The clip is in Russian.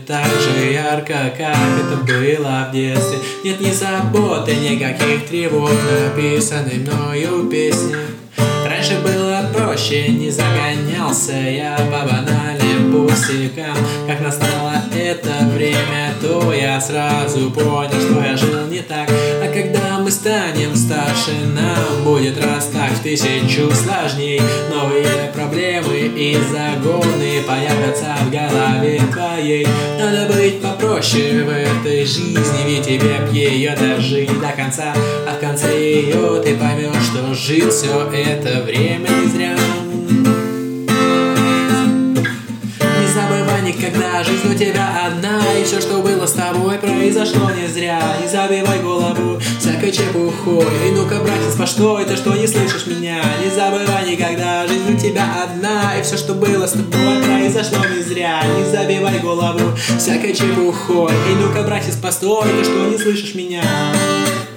так же ярко, как это было в детстве. Нет ни заботы, никаких тревог, написанной мною песни. Раньше было проще, не загонялся я по банальным пустякам. Как настало это время, то я сразу понял, что я жил не так. А когда мы станем старше, нам будет раз так в тысячу сложней. Новые проблемы и загоны появятся в голове твоей. Надо быть попроще в этой жизни, ведь тебе б ее дожить до конца. А в конце ее ты поймешь, что жил все это время не зря. Не забывай никогда, жизнь у тебя одна, и все, что было с тобой, произошло не зря. Не забивай голову всякой чепухой. И ну-ка, братец, постой, ты что не слышишь меня? Не забывай никогда, жизнь у тебя одна, и все, что было с тобой, произошло не зря. Не забивай голову всякой чепухой. И ну-ка, братец, постой, ты что не слышишь меня?